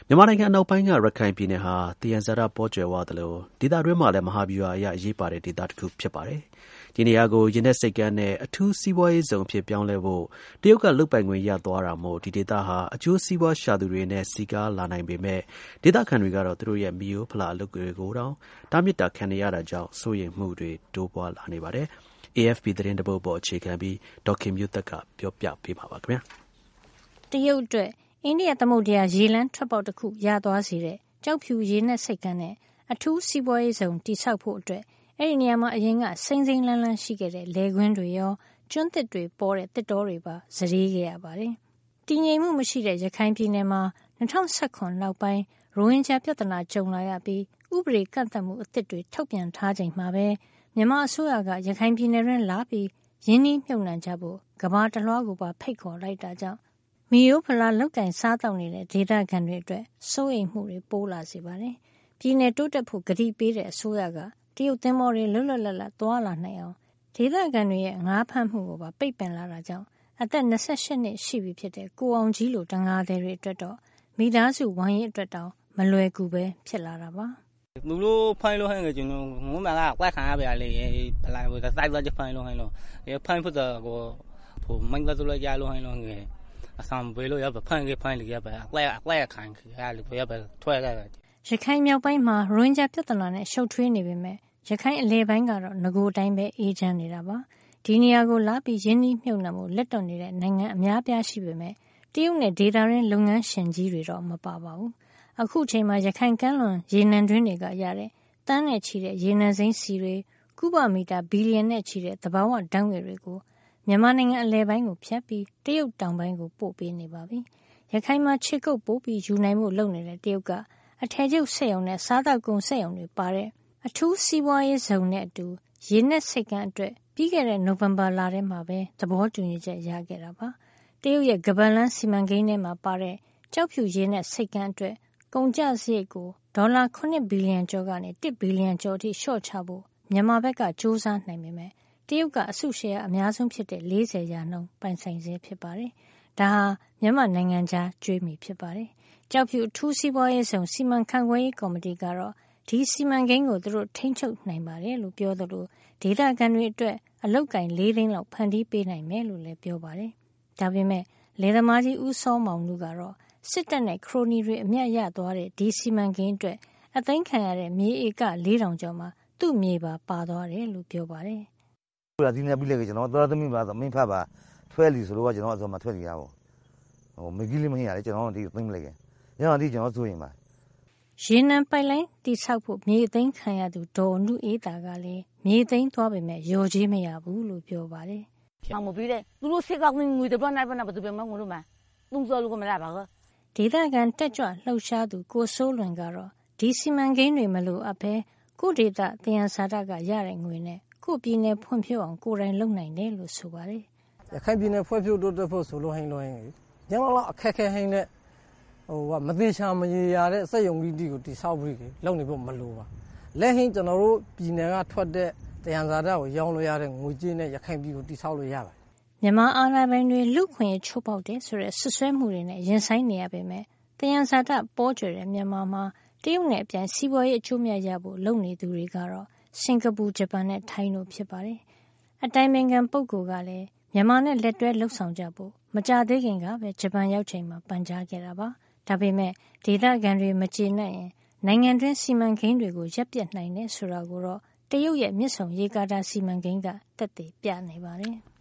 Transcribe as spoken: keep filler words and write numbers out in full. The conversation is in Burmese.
မြန်မာနိုင်ငံအနောက်ပိုင်းက ရခိုင်ပြည်နယ်ဟာသယံဇာတပေါကြွယ်ဝသလိုဒေသတွင်းမှာလည်းမဟာဗျူဟာအရအရေးပါတဲ့ဒေသတစ်ခုဖြစ်ပါတယ်။ဒီနေရာကိုရေနက်ဆိပ်ကမ်းနဲ့အထူးစီးပွားရေးဇုံအဖြစ်ပြောင်းလဲဖို့တရုတ်ကလုပ်ပိုင်ခွင့်ရသွားတာမို့ဒီဒေသဟာအကျိုးစီးပွားရှာသူတွေနဲ့စီကားလာနိုင်ပေမဲ့ဒေသခံတွေကတော့သူတို့ရဲ့မိရိုးဖလာအလုပ်တွေကိုတောင်တားမြစ်တာခံနေရတာကြောင့်စိုးရိမ်မှုတွေတိုးပွားလာနေပါတယ်။ A F P သတင်းတပုဒ်ပေါ်အခြေခံပြီးဒေါက်ခင်မျိုးသက်ကပြောပြပေးမှာပါခင်ဗျာ။တရုတ်အတွက်အိန္ဒိယသမုဒ္ဒရာရေလမ်းထွက်ပေါက်တစ်ခုရသွားစေတဲ့ကျောက်ဖြူရေနက်ဆိပ်ကမ်းနဲ့အထူးစီးပွားရေးဇုံတည်ဆောက်ဖို့အတွက်အဲ့ဒီနေရာမှာအရင်ကစိမ့်စိမ့်လန်းလန်းရှိခဲ့တဲ့လယ်ကွင်းတွေရောကျွန်းသစ်တွေပေါ်တဲ့တစ်တောတွေပါဇရေးခဲ့ရပါတယ်။တည်ငြိမ်မှုမရှိတဲ့ရခိုင်ပြည်နယ်မှာ၂၀၁၇နောက်ပိုင်းရိုဟင်ဂျာပြဿနာကြုံလာရပြီးဥပဒေကန့်သတ်မှုအသစ်တွေထုတ်ပြန်ထားချိန်မှာပဲမြန်မာအစိုးရကရခိုင်ပြည်နယ်တွင်းလာပြီးရင်းနှီးမြှုပ်နှံကြဖို့ကမ္ဘာတလွှားကိုပါဖိတ်ခေါ်လိုက်တာကြောင့်မိရိုးဖလာလောက်ကင်စားတောက်နေတဲ့ဒေသခံတွေအတွက်စိုးရိမ်မှုတွေပိုးလာစေပါတယ်။ပြည်နယ်တိုးတက်ဖို့ကတိပေးတဲ့အစိုးရကတရုတ်သင်္ဘောတွေလွတ်လွတ်လပ်လပ်သွားလာနိုင်အောင်ဒေသခံတွေရဲ့ငါးဖမ်းမှုကိုပါပိတ်ပင်လာတာကြောင့်အသက်၂၈နှစ်ရှိပြီဖြစ်တဲ့ကိုအောင်ကြီးလိုတန်ဃာသည်တွေအတွက်တော့မိသားစုဝမ်းရေးအတွက်တောင်မလွယ်ကူပဲဖြစ်လာတာပါ။သူတို့ဖိုင်လို့ဟဲ့ကျွန်တော်ငုံးမကကွက်ခံရပါလေဖလိုက်ဘူးစိုက်သွားကြဖိုင်လို့ဟဲ့လို့ဖိုင်ဖို့တော့ကိုဖို့မင်းကဆိုလို့ရလို့ဟဲ့လို့ငယ်အဆံဘေးလို့ရပါဖိုင်ကဖိုင်လေးရပါအကွက်အကွက်ခံရလို့ရပါထွဲခဲ့ရခိုင်မြောက်ပိုင်းမှာရိုဟင်ဂျာပြဿနာနဲ့ရှုပ်ထွေးနေပေမဲ့ရခိုင်အလဲပိုင်းကတော့ငကိုတိုင်းပဲအေးချမ်းနေတာပါဒီနေရာကိုလာပြီးရင်းနှီးမြှုပ်နှံမှုလက်တော်နေတဲ့နိုင်ငံအများပြားရှိပေမဲ့တရုတ်နဲ့ဒေတာရင်းလုပ်ငန်းရှင်ကြီးတွေတော့မပါပါဘူးအခုချိန်မှာရခိုင်ကမ်းလွန်ရေနံတွင်းတွေကရတဲ့တန်းနဲ့ချီတဲ့ရေနံစိမ်းစီတွေကုဗမီတာဘီလီယံနဲ့ချီတဲ့သဘာဝဓာတ်ငွေတွေကိုမြန်မာနိုင်ငံအလဲပိုင်းကိုဖြတ်ပြီးတရုတ်တောင်ပိုင်းကိုပို့ပေးနေပါပြီရခိုင်မှာခြေကုပ်ပို့ပြီးယူနိုင်မှုလုပ်နေတဲ့တရုတ်ကအထည်ချုပ်စက်ရုံနဲ့စားတောက်ကုန်စက်ရုံတွေပါတဲ့အထူးစီးပွားရေးဇုံနဲ့အတူရေနက်ဆိပ်ကမ်းအတွက်ပြီးခဲ့တဲ့နိုဝင်ဘာလထဲမှာပဲသဘောတူညီချက်ရခဲ့တာပါတရုတ်ရဲ့ကပတ်လန်းစီမံကိန်းထဲမှာပါတဲ့ကျောက်ဖြူရေနက်ဆိပ်ကမ်းအတွက်ကုန်ကျစရိတ်ကိုဒေါ်လာခုဘီလီယံကျော်ကနေတစ်ဘီလီယံကျော်အထိလျှော့ချဖို့မြန်မာဘက်ကစ조사နိုင်ပေမဲ့တရုတ်ကအစုရှယ်ယာအများဆုံးဖြစ်တဲ့၄၀ရာနှုန်းပိုင်ဆိုင်စေဖြစ်ပါတယ်ဒါဟာမြန်မာနိုင်ငံသားကြွေးမြီဖြစ်ပါတယ်ကျောက်ဖြူအထူးစီးပွားရေးဆောင်စီမံခန့်ခွဲရေးကော်မတီကတော့ဒီစီမံကိန်းကိုသူတို့ထိန်းချုပ်နိုင်ပါတယ်လို့ပြောသလိုဒေသခံတွေအတွက်အလုတ်ကင်၄သိန်းလောက်ဖန်တီးပေးနိုင်မယ်လို့လည်းပြောပါတယ်ဒါပေမဲ့လေသမားကြီးဦးစောမောင်တို့ကတော့စစ်တပ်နဲ့ခရိုနီတွေအမျက်ရသွားတဲ့ဒီစီမံကိန်းအတွက်အသိမ်းခံရတဲ့မြေဧက၄ထောင်ကျော်မှာသူ့မြေပါပါသွားတယ်လို့ပြောပါတယ်ဟိုဒီနေ့ပြီးလေကျွန်တော်တော်သမီးပါသမင်းဖတ်ပါထွဲလီဆိုတော့ကျွန်တော်အစောမှာထွက်ကြရပါဟိုမကြီးလေးမဟင်းရတယ်ကျွန်တော်ဒီသိမ်းလိုက်ကျွန်တော်ဒီကျွန်တော်ဆိုရင်ပါရေနံပိုက်လိုင်းတိဆောက်ဖို့မြေသိမ်းခံရသူဒေါ်နုအေးတာကလည်းမြေသိမ်းသွားပေမဲ့ရော်ကြီးမရဘူးလို့ပြောပါတယ်။မောင်မပြီးတဲ့သူတို့စစ်ကောက်ငွေတပနိုင်ပါနာဘယ်သူပဲမငုံလို့မသုံးစောလို့ကမလာပါဘူးဒေသခံတက်ကြွလှုပ်ရှားသူကိုစိုးလွင်ကတော့ဒီစီမံကိန်းတွေမလို့အပဲကိုဒေသသယံဇာတကရတဲ့ငွေနဲ့ကိုပြည်နယ်ဖွံ့ဖြိုးအောင်ကိုယ်တိုင်လုပ်နိုင်တယ်လို့ဆိုပါတယ်ရခိုင်ပြည်နယ်ဖွံ့ဖြိုးတိုးတက်ဖို့ဆိုလို့ဟင်းလို့ဟင်းညောင်းလောက်အခက်ခဲဟင်းနဲ့ဟိုကမသေးချာမရေရတဲ့စက်ယုံကြီးကိုတိဆောက်ပြီးလုပ်နေဖို့မလိုပါလက်ဟင်းကျွန်တော်တို့ပြည်နယ်ကထွက်တဲ့သယံဇာတကိုရောင်းလို့ရတဲ့ငွေကြေးနဲ့ရခိုင်ပြည်ကိုတိဆောက်လို့ရပါတယ်မြန်မာအာဏာပိုင်တွေလူခွင့်ချိုးပေါက်တယ်ဆိုတဲ့ဆွဆွဲမှုတွေနဲ့ရင်ဆိုင်နေရပေမဲ့သယံဇာတပေါ်ကျွတဲ့မြန်မာမှာတရုတ်နဲ့အပြိုင်စီးပွားရေးအကျိုးမြတ်ရဖို့လုပ်နေသူတွေကတော့စင်ကာပူဂျပန်နဲ့ထိုင်းတို့ဖြစ်ပါတယ်အတိုင်ပင်ခံပုဂ္ဂိုလ်ကလည်းမြန်မာနဲ့လက်တွဲလှုပ်ဆောင်ကြဖို့မကြသေးခင်ကပဲဂျပန်ရောက်ချိန်မှာပန်ကြားခဲ့တာပါဒါပေမဲ့ဒေသခံတွေမကျေနပ်ရင်နိုင်ငံတွင်းစီမံကိန်းတွေကိုရပ်ပစ်နိုင်တယ်ဆိုတာကိုတော့တရုတ်ရဲ့မြစ်ဆုံရေကာတာစီမံကိန်းကသက်သေပြနေပါတယ်